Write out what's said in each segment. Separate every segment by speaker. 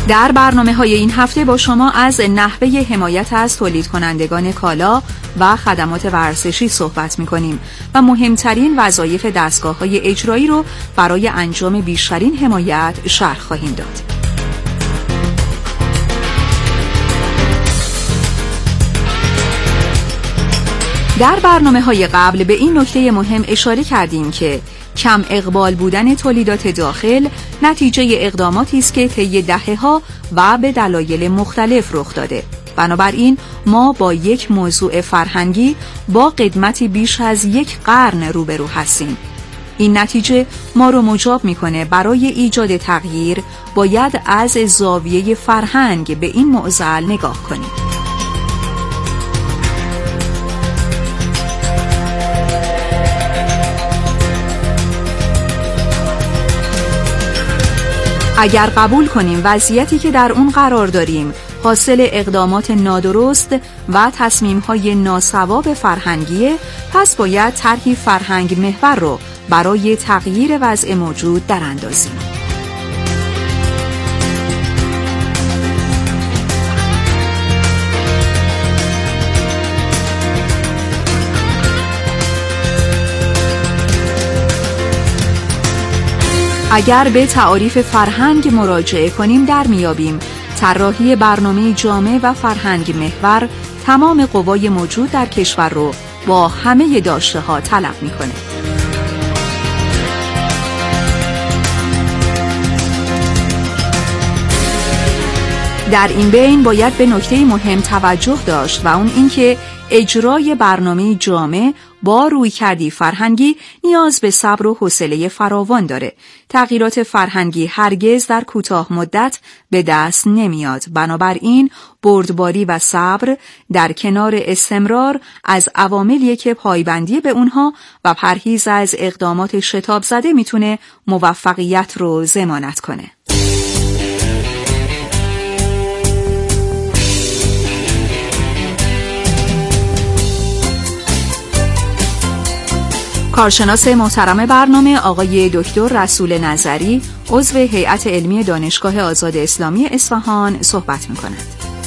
Speaker 1: در برنامه‌های این هفته با شما از نحوه حمایت از تولید کنندگان کالا و خدمات ورزشی صحبت می‌کنیم و مهمترین وظایف دستگاه‌های اجرایی رو برای انجام بیشترین حمایت شرح خواهیم داد. در برنامه‌های قبل به این نکته مهم اشاره کردیم که کم اقبال بودن تولیدات داخل نتیجه اقداماتی است که طی دهه‌ها و به دلایل مختلف رخ داده. بنابراین ما با یک موضوع فرهنگی با قدمتی بیش از یک قرن روبرو هستیم. این نتیجه ما رو مجاب میکنه برای ایجاد تغییر باید از زاویه فرهنگ به این معضل نگاه کنیم. اگر قبول کنیم وضعیتی که در اون قرار داریم حاصل اقدامات نادرست و تصمیم‌های ناصواب فرهنگیه، پس باید طرحی فرهنگ محور رو برای تغییر وضع موجود دراندازیم. اگر به تعاریف فرهنگ مراجعه کنیم در میابیم طراحی برنامه جامع و فرهنگ محور تمام قوای موجود در کشور رو با همه داشته ها طلب میکنه. در این بین باید به نکته مهم توجه داشت و اون اینکه اجرای برنامه جامع با رویکردی فرهنگی نیاز به صبر و حوصله فراوان داره. تغییرات فرهنگی هرگز در کوتاه مدت به دست نمیاد. بنابراین بردباری و صبر در کنار استمرار از عواملیه که پایبندی به اونها و پرهیز از اقدامات شتاب زده میتونه موفقیت رو ضمانت کنه. کارشناس محترم برنامه آقای دکتر رسول نظری عضو هیئت علمی دانشگاه آزاد اسلامی اصفهان صحبت می‌کند.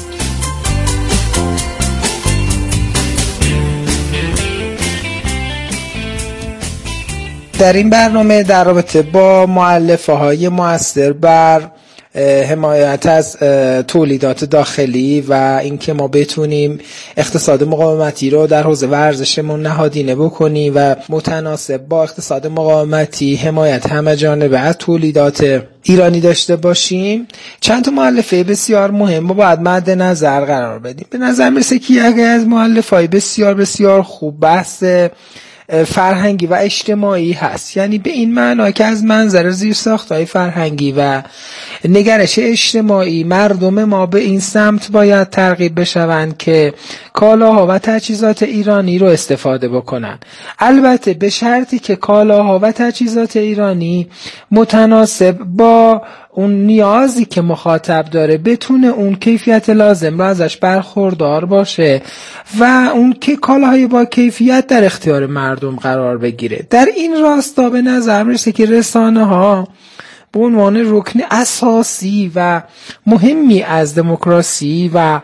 Speaker 2: در این برنامه در رابطه با مؤلفه‌های مؤثر بر حمایت از تولیدات داخلی و اینکه ما بتونیم اقتصاد مقاومتی رو در حوزه ورزشمون نهادینه بکنیم و متناسب با اقتصاد مقاومتی حمایت همه‌جانبه از تولیدات ایرانی داشته باشیم، چند تا مؤلفه بسیار مهم رو باید مد نظر قرار بدیم. به نظر میرسه که یکی از مؤلفه‌های بسیار بسیار خوب بحث فرهنگی و اجتماعی هست، یعنی به این معنا که از منظر زیرساخت‌های فرهنگی و نگرش اجتماعی مردم ما به این سمت باید ترغیب بشوند که کالاها و تجهیزات ایرانی رو استفاده بکنن، البته به شرطی که کالاها و تجهیزات ایرانی متناسب با اون نیازی که مخاطب داره بتونه اون کیفیت لازم رو ازش برخوردار باشه و اون که کالاهای با کیفیت در اختیار مردم قرار بگیره. در این راستا به نظر میرسه که رسانه ها به عنوان رکن اساسی و مهمی از دموکراسی و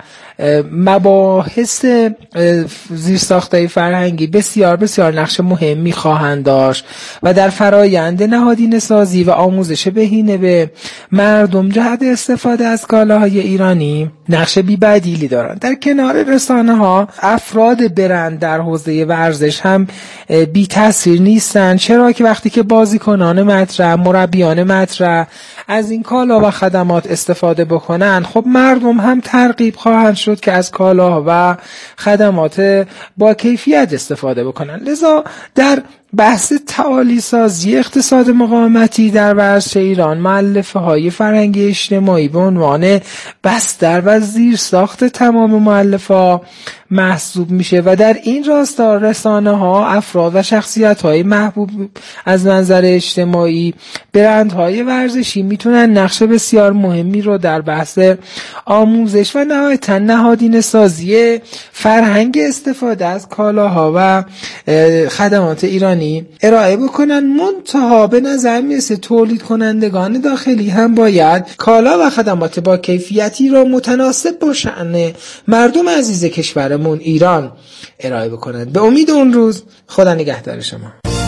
Speaker 2: مباحث زیرساخت‌های فرهنگی بسیار بسیار نقش مهمی خواهند داشت و در فرایند نهادینه سازی و آموزش بهینه به مردم جهت استفاده از کالاهای ایرانی نقش بی‌بدیلی دارند. در کنار رسانه‌ها افراد برند در حوزه ورزش هم بی تاثیر نیستند، چرا که وقتی که بازیکنان مطرح، مربیان مطرح از این کالا و خدمات استفاده بکنن، خب مردم هم ترغیب خواهند شد که از کالا و خدمات با کیفیت استفاده بکنن. لذا در بحث تعالی سازی اقتصاد مقاومتی در ورزش ایران مؤلفه‌های فرهنگی اجتماعی به عنوان بستر و زیرساخت تمام مؤلفه‌ها محسوب میشه و در این راستا رسانه‌ها افراد و شخصیت‌های محبوب از منظر اجتماعی، برندهای ورزشی میتونن نقش بسیار مهمی رو در بحث آموزش و نهایتاً نهادینه سازی فرهنگ استفاده از کالاها و خدمات ایرانی ایرانی ارائه بکنن. منتها به نظر میرسه تولید کنندگان داخلی هم باید کالا و خدمات با کیفیتی را متناسب با شأن مردم عزیز کشورمون ایران ارائه بکنن. به امید اون روز. خدا نگهدار شما.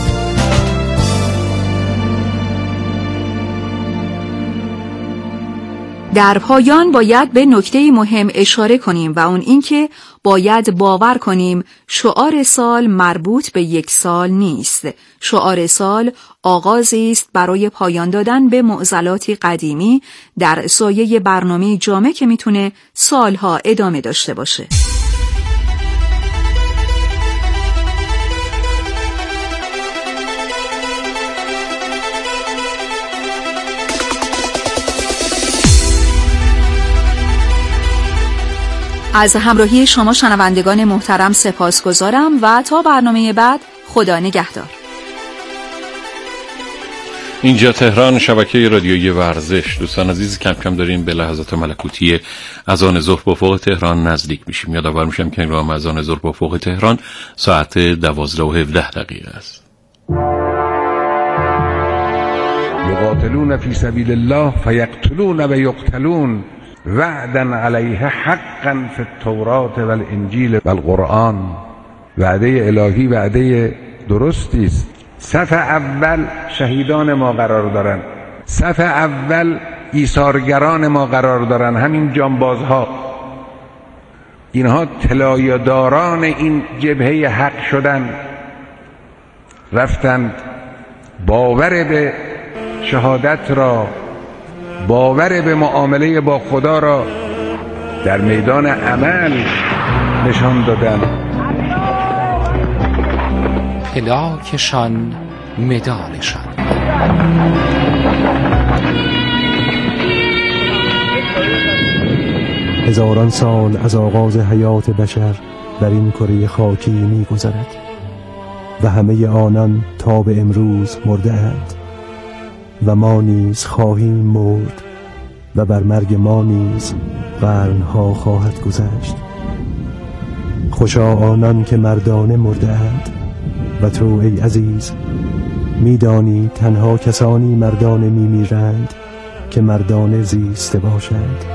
Speaker 1: در پایان باید به نکته مهم اشاره کنیم و اون اینکه باید باور کنیم شعار سال مربوط به یک سال نیست. شعار سال آغازی است برای پایان دادن به معضلاتی قدیمی در سایه برنامه جامع که میتونه سالها ادامه داشته باشه. از همراهی شما شنوندگان محترم سپاسگزارم و تا برنامه بعد خدا نگهدار.
Speaker 3: اینجا تهران، شبکه رادیویی ورزش. دوستان عزیز، کم کم داریم به لحظات ملکوتی اذان ظهر با افق تهران نزدیک میشیم. یادآور میشم که هنگام اذان ظهر با افق تهران ساعت 12:17 است.
Speaker 4: یقاتلون فی سبیل الله فیقتلون و یقتلون وعدا علیه حقا فی التوراة و الانجیل و القرآن. وعده الهی وعده درستی است. صف اول شهیدان ما قرار دارن، صف اول ایثارگران ما قرار دارن، همین جانبازها. اینها طلایه‌داران این جبهه حق شدن، رفتند باور به شهادت را، باور به معامله با خدا را در میدان عمل نشان دادن.
Speaker 5: هلاکشان مدالشان.
Speaker 6: هزاران سال از آغاز حیات بشر در این کره خاکی می گذرد و همه آنان تا به امروز مرده اند و ما نیز خواهیم مرد و بر مرگ ما نیز قرنها خواهد گذشت. خوشا آنان که مردانه مرده اند و تو ای عزیز میدانی تنها کسانی مردانه میمیرند که مردانه زیسته باشند.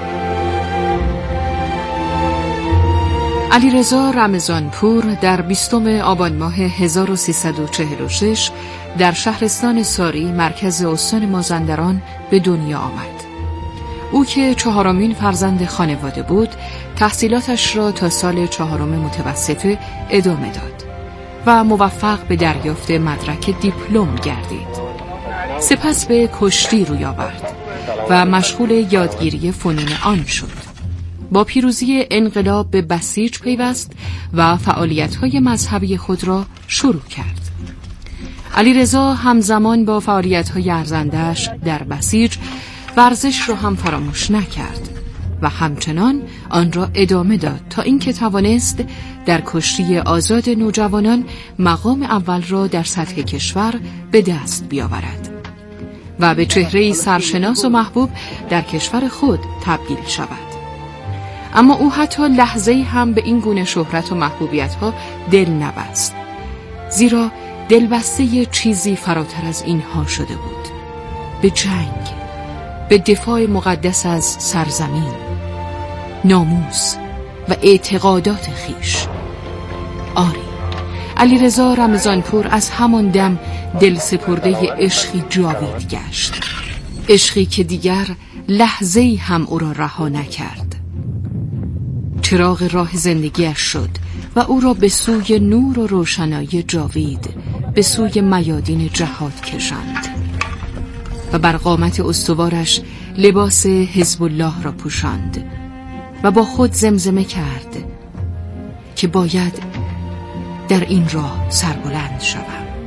Speaker 7: علیرضا رمضانپور در 20 آبان ماه 1346 در شهرستان ساری مرکز استان مازندران به دنیا آمد. او که 4مین فرزند خانواده بود، تحصیلاتش را تا سال 4 متوسطه ادامه داد و موفق به دریافت مدرک دیپلم گردید. سپس به کشتی روی آورد و مشغول یادگیری فنون آن شد. با پیروزی انقلاب به بسیج پیوست و فعالیت‌های مذهبی خود را شروع کرد. علیرضا همزمان با فعالیت‌های ارزنده‌اش در بسیج ورزش را هم فراموش نکرد و همچنان آن را ادامه داد تا اینکه توانست در کشتی آزاد نوجوانان مقام اول را در سطح کشور به دست بیاورد و به چهره‌ای سرشناس و محبوب در کشور خود تبدیل شود. اما او حتی لحظه‌ای هم به این گونه شهرت و محبوبیت‌ها دل نبست، زیرا دلبسته چیزی فراتر از اینها شده بود: به جنگ، به دفاع مقدس از سرزمین، ناموس و اعتقادات خیش. آری، علیرضا رمضانپور از همان دم دل سپرده عشقی جاوید گشت، عشقی که دیگر لحظه‌ای هم او را رها نکرد. چراغ راه زندگیش شد و او را به سوی نور و روشنایی جاوید، به سوی میادین جهاد کشاند و بر قامت استوارش لباس حزب الله را پوشاند و با خود زمزمه کرد که باید در این راه سربلند شوم.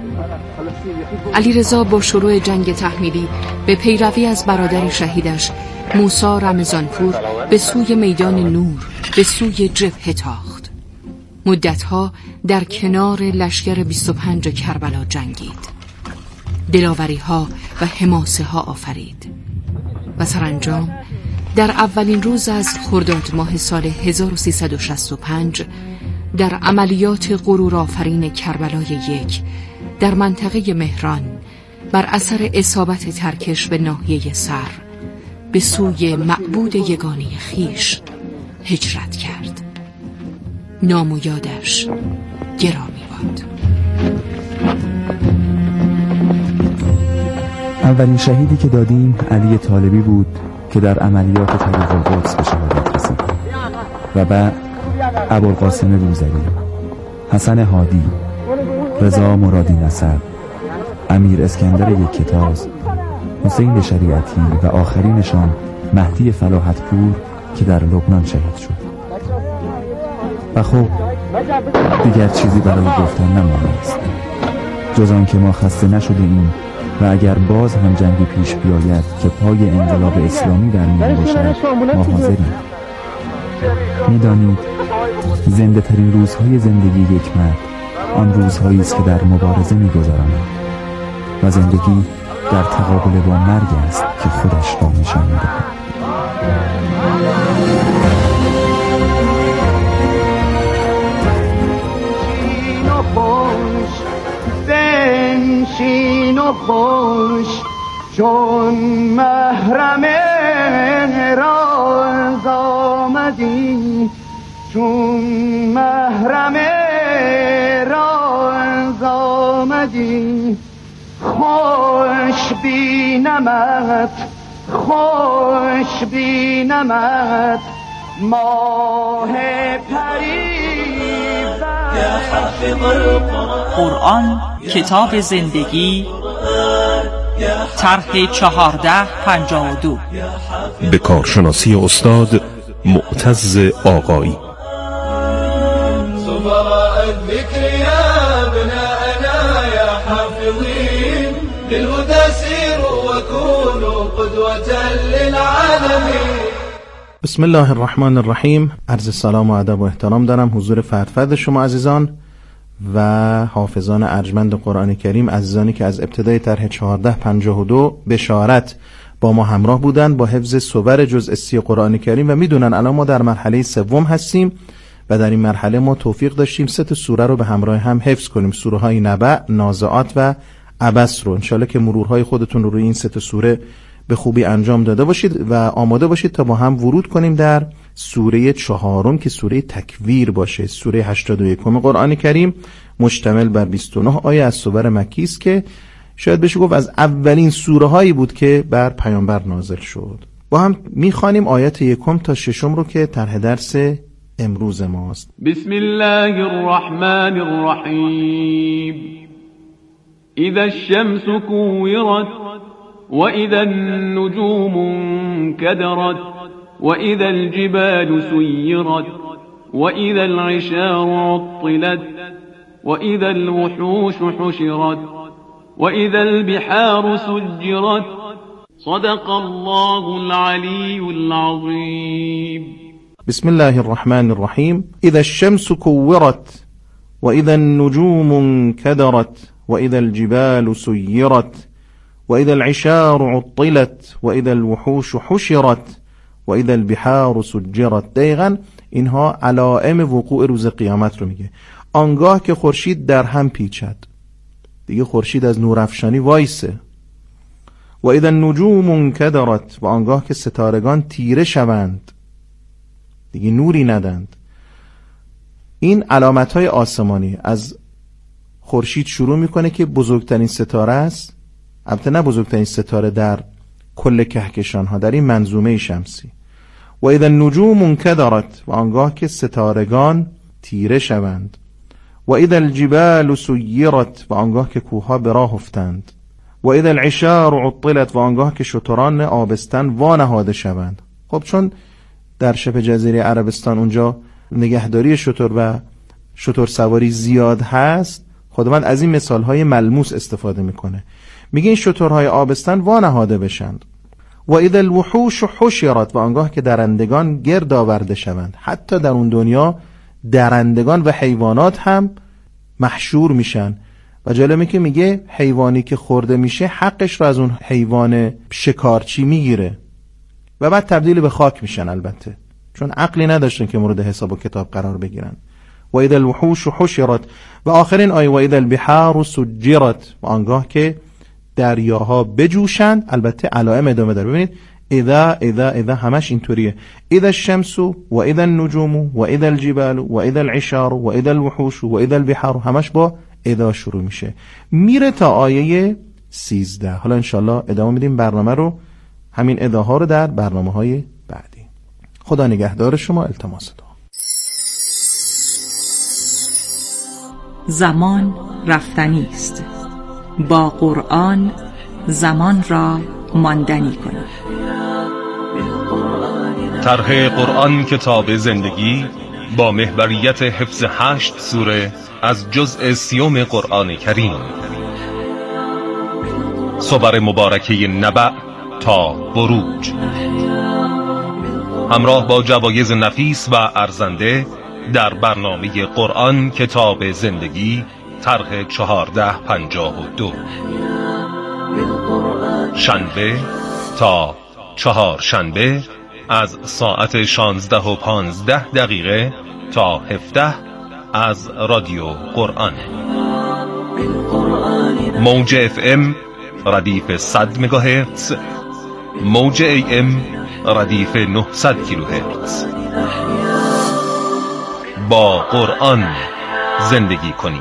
Speaker 7: علیرضا با شروع جنگ تحمیلی به پیروی از برادر شهیدش موسی رمضانپور به سوی میدان نور، به سوی جبهه تاخت. مدتها در کنار لشکر 25 کربلا جنگید، دلاوری ها و حماسه ها آفرید و سرانجام در اولین روز از خرداد ماه سال 1365 در عملیات غرورآفرین کربلای 1 در منطقه مهران بر اثر اصابت ترکش به ناحیه سر به سوی معبود یگانه خویش هجرت کرد. نام و یادش گرامی باد.
Speaker 5: اولین شهیدی که دادیم علی طالبی بود که در عملیات طریق القدس به شهادت رسید و بعد ابوالقاسم بوذری، حسن هادی، رضا مرادی نصر، امیر اسکندر یکتاز، حسین شریعتی و آخرینشان مهدی فلاحت‌پور که در لبنان شهید شد. و خب دیگر چیزی برای گفتن نمانده است جز آن که ما خسته نشده‌ایم و اگر باز هم جنگی پیش بیاید که پای انقلاب اسلامی در میان باشد ما حاضریم. میدانید زنده ترین روزهای زندگی یک مرد آن روزهایی است که در مبارزه می‌گذراند و زندگی در تقابل با مرگ است که خودش را نشان می‌دهد.
Speaker 8: بنشین و خوش چون محرم راز آمدی، چون محرم راز آمدی، خوش بینمت خوش بینمت ماه پریزد.
Speaker 9: قرآن کتاب زندگی، طرح 1452،
Speaker 10: به کارشناسی استاد معتز آقایی.
Speaker 11: سفراء الذكر يا ابناءنا يا حافظين للهدى سيروا وكونوا قدوة للعالمين.
Speaker 12: بسم الله الرحمن الرحیم. عرض سلام و ادب و احترام دارم حضور فرد شما عزیزان و حافظان ارجمند قرآن کریم، عزیزانی که از ابتدای طرح 1452 بشارت با ما همراه بودن با حفظ صور جزء 30 قرآن کریم و میدونن الان ما در مرحله سوم هستیم و در این مرحله ما توفیق داشتیم 3 سوره رو به همراه هم حفظ کنیم، سوره های نبأ، نازعات و عبس رو. انشالله که مرورهای خودتون رو روی این 3 سوره به خوبی انجام داده باشید و آماده باشید تا با هم ورود کنیم در سوره 4 که سوره تکویر باشه، سوره 81 قرآن کریم، مشتمل بر 29 آیه از سور مکی است که شاید بشه گفت از اولین سوره هایی بود که بر پیامبر نازل شد. با هم میخوانیم آیات 1 تا 6 رو که طرح درس امروز ماست.
Speaker 13: بسم الله الرحمن الرحیم. اذا الشمس كورت وإذا النجوم انكدرت وإذا الجبال سيرت وإذا العشار عطلت وإذا الوحوش حشرت وإذا البحار سجرت صدق الله العلي العظيم.
Speaker 12: بسم الله الرحمن الرحيم. إذا الشمس كورت وإذا النجوم انكدرت وإذا الجبال سيرت وإذا العشار عطلت وإذا الوحوش حشرت وإذا البحار سجرت. دقیقاً اینها علائم وقوع روز قیامت رو میگه. آنگاه که خورشید در هم پیچد، دیگه خورشید از نورافشانی وایسه. و اذا النجوم انکدرت، و آنگاه که ستارگان تیره شوند، دیگه نوری ندند. این علامت‌های آسمانی از خورشید شروع میکنه که بزرگترین ستاره است، البته نه بزرگترین ستاره در کل کهکشان ها، در این منظومه شمسی. و اذا النجوم انکدرت، و آنگاه که ستارگان تیره شوند. و اذا الجبال سیرت، و آنگاه که کوها به راه افتند. و اذا العشار عطلت، و آنگاه که شتران آبستن وانهاده شوند. خب چون در شبه جزیره عربستان اونجا نگهداری شتر و شتر سواری زیاد هست، خداوند از این مثالهای ملموس استفاده میکنه. میگه این شترهای آبستن وانهاده بشند. و اذا الوحوش حشرت، و آنگاه که درندگان گرد آورده شوند. حتی در اون دنیا درندگان و حیوانات هم محشور میشن و جالبه که میگه حیوانی که خورده میشه حقش رو از اون حیوان شکارچی میگیره و بعد تبدیل به خاک میشن، البته چون عقلی نداشتن که مورد حساب و کتاب قرار بگیرن. و اذا الوحوش حشرت و آخرین آیه و اذا البحار سجرت و آنگاه که دریاها بجوشند. البته علائم ادامه داره. ببینید اذا همش اینطوریه. اذا الشمس و اذا النجوم و اذا الجبال و اذا العشار و اذا الوحوش و اذا البحار همش با اذا شروع میشه، میره تا آیه 13. حالا انشالله ادامه میدیم برنامه رو، همین اداها رو در برنامه‌های بعدی. خدا نگهدار شما. التماس دعا.
Speaker 1: زمان رفتنی است، با قرآن زمان را ماندنی کنید.
Speaker 10: طرح قرآن کتاب زندگی با محوریت حفظ 8 سوره از جزء 30 قرآن کریم، صور مبارکه نبأ تا بروج، همراه با جوایز نفیس و ارزنده در برنامه قرآن کتاب زندگی طرح 1452، شنبه تا چهارشنبه از ساعت 16:15 تا 17 از رادیو قرآن. موج FM ردیف 100 مگاهرتز، موج AM ردیف 900 کیلوهرتز. با قرآن زندگی کنیم.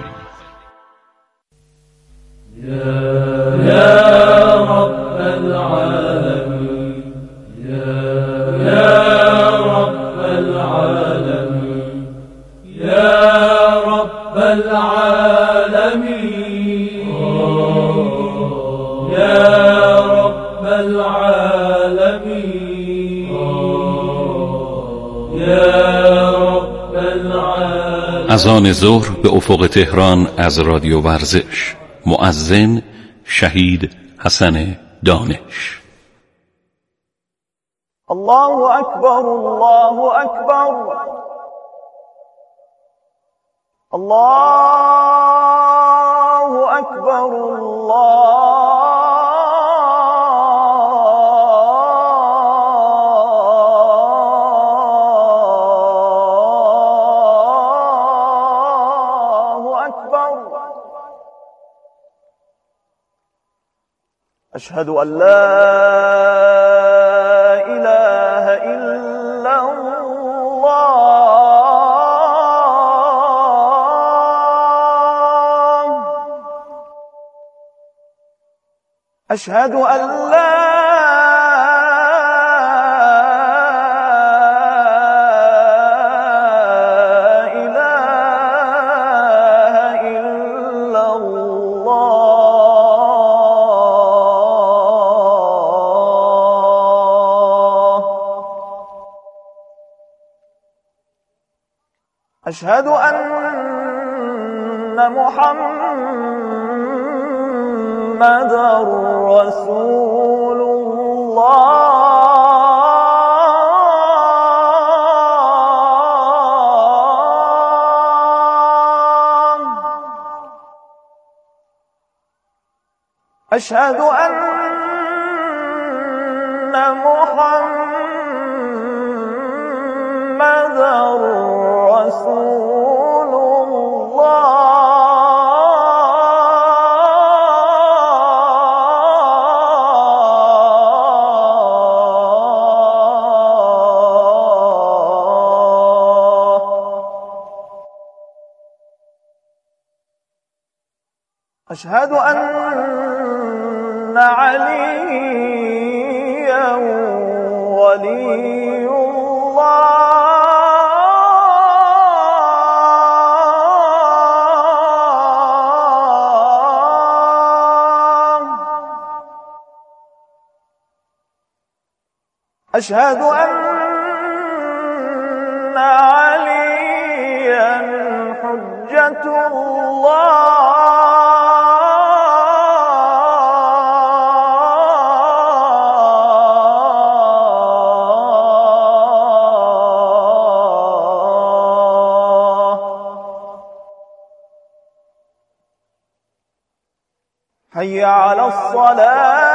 Speaker 11: یا رب العالمین، یا رب العالمین، یا رب العالمین، یا رب العالمین، یا رب العالمین.
Speaker 3: اذان ظهر به افق تهران از رادیو ورزش. مؤذن شهید حسن دانش.
Speaker 8: الله اکبر، الله اکبر، الله اکبر، أشهد أن لا إله إلا الله، أشهد أن لا أشهد أن محمد رسول الله، أشهد أن محمد رسول الله، أشهد أن عليا ولي أشهد أن عليا حجة الله، حي على الصلاة،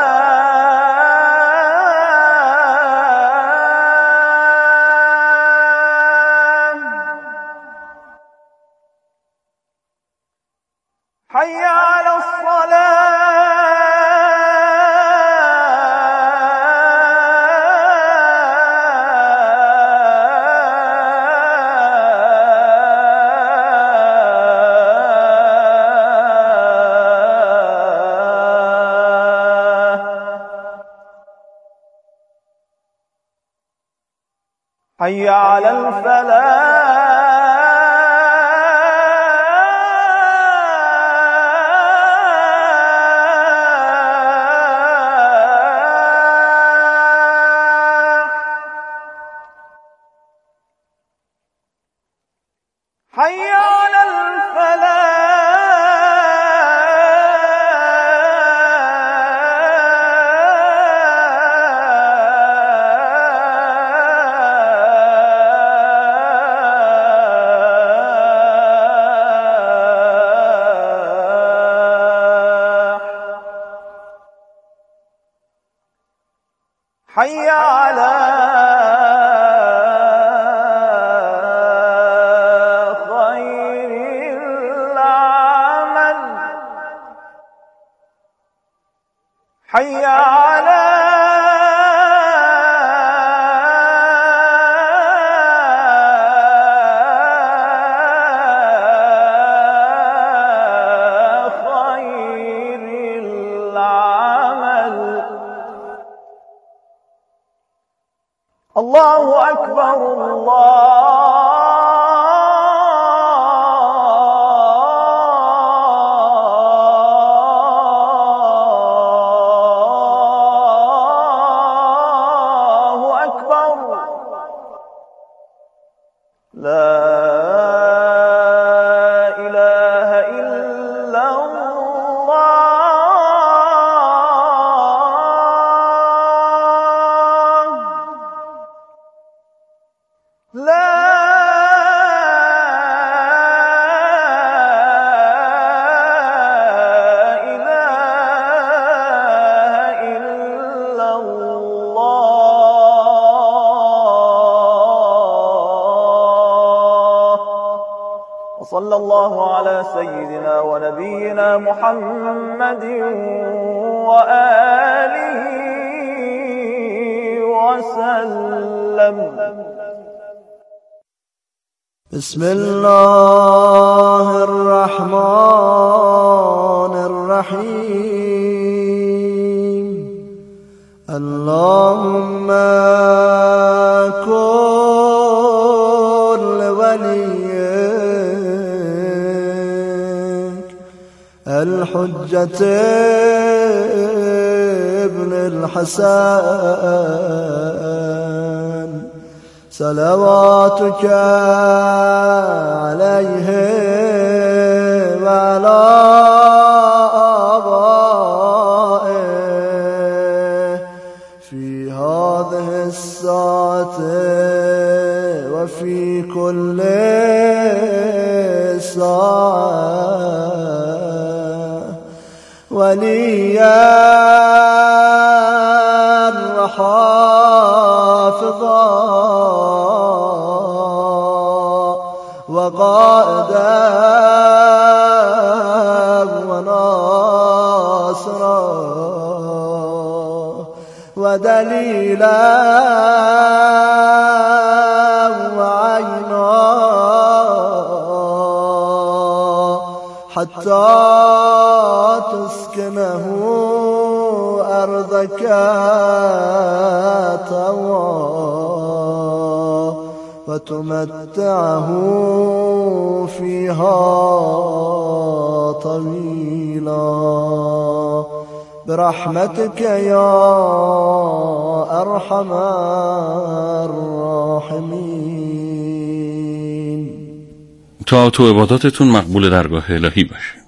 Speaker 8: حي على الفلاح حي على حي على خير العمل حي على خير العمل الله أكبر الله أكبر لا إله إلا الله لا إله إلا الله وصلى الله على سيدنا ونبينا محمد وآله وسلم.
Speaker 14: بسم الله الرحمن الرحيم اللهم كن لوليك الحجة ابن الحسن صلواتك عليه وعلى آبائه في هذه الساعة وفي كل ساعة وليا وحافظا وقائدا وناصرا ودليلا وعينا حتى تسكنه أرضك طوعا وتمتعه فيها طويلا برحمتك يا أرحم الراحمين.
Speaker 3: تا تو عباداتتون مقبول درگاه الهی باشه.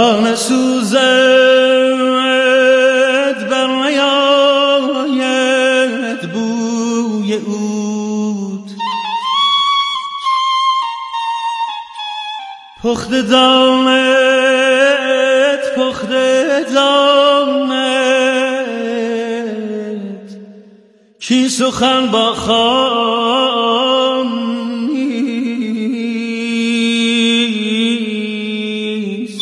Speaker 11: جان سوزد بر نیاید بوی عود پخته دانت کی سخن با خام نیست.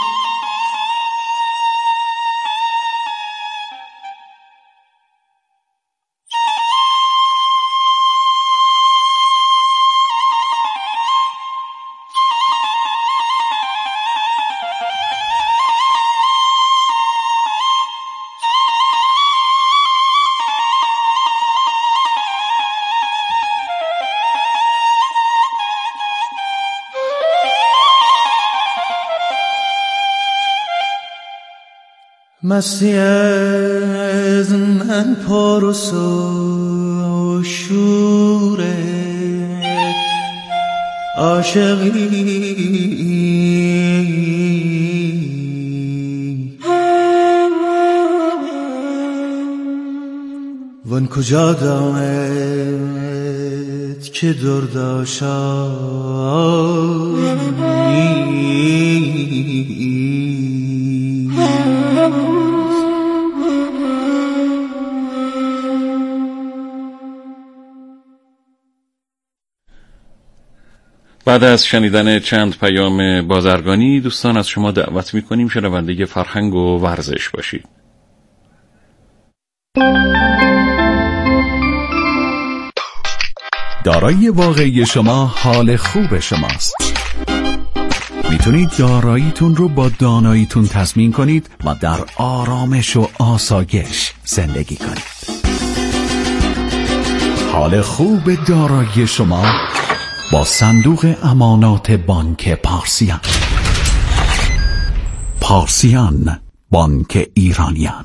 Speaker 11: مستی از من پر و شوره عاشقی وان کجا دامد که درداشانی
Speaker 3: بعد از شنیدن چند پیام بازرگانی دوستان از شما دعوت می‌کنیم شنونده فرهنگ و ورزش باشید.
Speaker 15: دارایی واقعی شما حال خوب شماست. میتونید داراییتون رو با داناییتون تضمین کنید و در آرامش و آسایش زندگی کنید. حال خوب دارایی شما با صندوق امانات بانک پارسیان. پارسیان، بانک ایرانیان.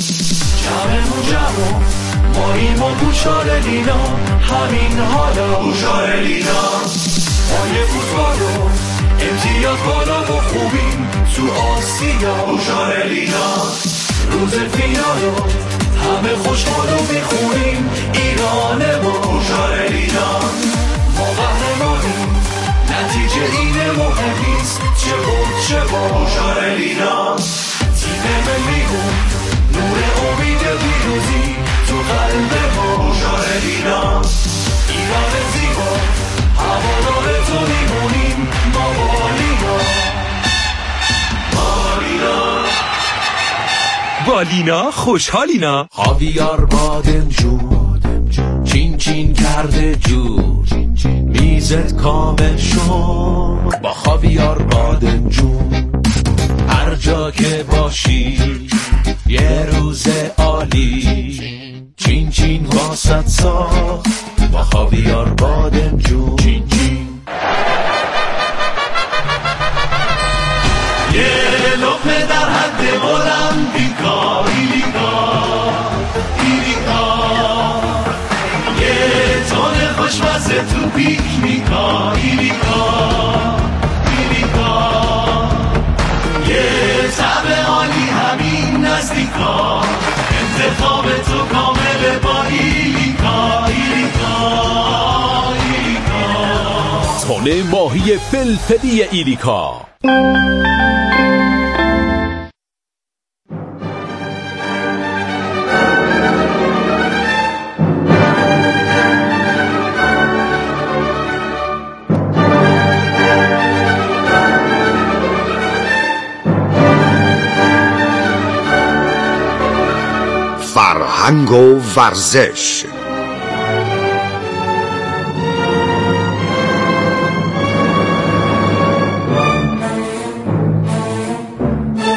Speaker 11: ماییم و بوشار لینا همین حالا بوشار لینا پای فوتبالو امتیاز بالا و خوبیم تو آسیا بوشار لینا روز فینالو همه خوشحالو میخونیم ایران ما بوشار لینا ما قهرمانیم نتیجه اینه مهم نیست چه بود چه با بوشار لینا تیم ملیمون نور امید پیروزی تو قلب ما بوشار لینا ایران زیبا هوادار تو میمونیم ما با لینا خوشحالینا
Speaker 16: خاویار بادمجون چین چین کرده جور میزت کامل شد با خاویار بادمجون هر جا که باشی یه روز عالی چین چین واسط ساخت با خاویار بادمجون چین چین
Speaker 11: یه لقمه در حد المپیکا ایلیکا یه تون خوشمزه تو پیکنیکا ایلیکا یه طعم عالی همین نزدیکا انتخاب تو کامل با ایلیکا
Speaker 15: تون ماهی فلفلی ایلیکا.
Speaker 17: فرهنگ و ورزش